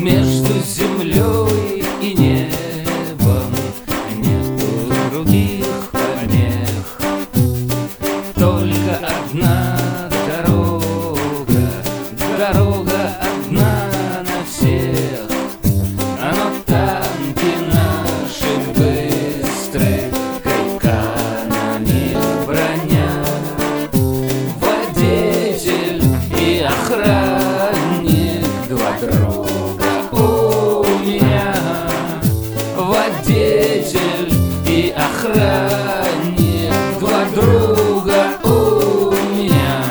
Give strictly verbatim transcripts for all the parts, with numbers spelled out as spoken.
Между землей и небом нету других помех, только одна дорога, дорога одна на всех. Но танки наши быстрые, кайканами броня, водитель и охранник, два друга у меня. Водитель и охранник, два друга у меня.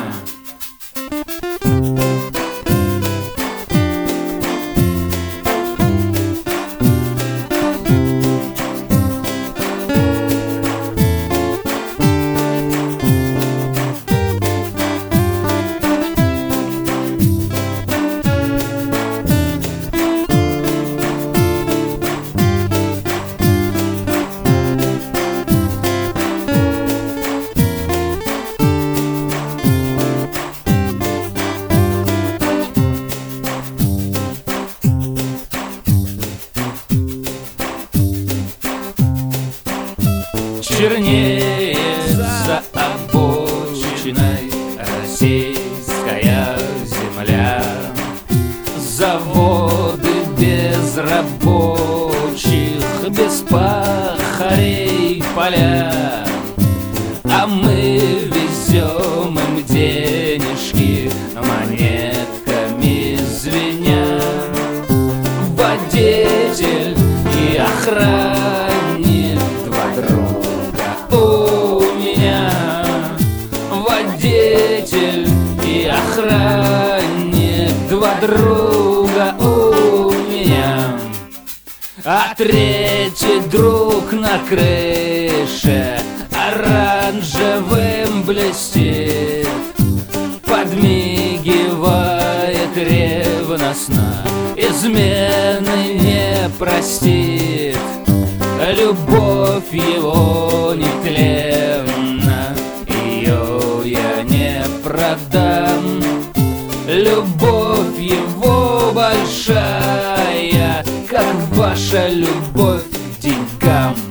Чернеет за обочиной российская земля, заводы без рабочих, без пахарей поля. А мы везем им денежки, монетками звеня. Водитель и охранник, два друга у меня. Водитель и охранник, два друга у меня. А третий друг на крыше оранжевым блестит, подмигивает ревностно, измены не простит. Любовь его нетленна, ее я не продам. Любовь его большая, как ваша любовь к деньгам.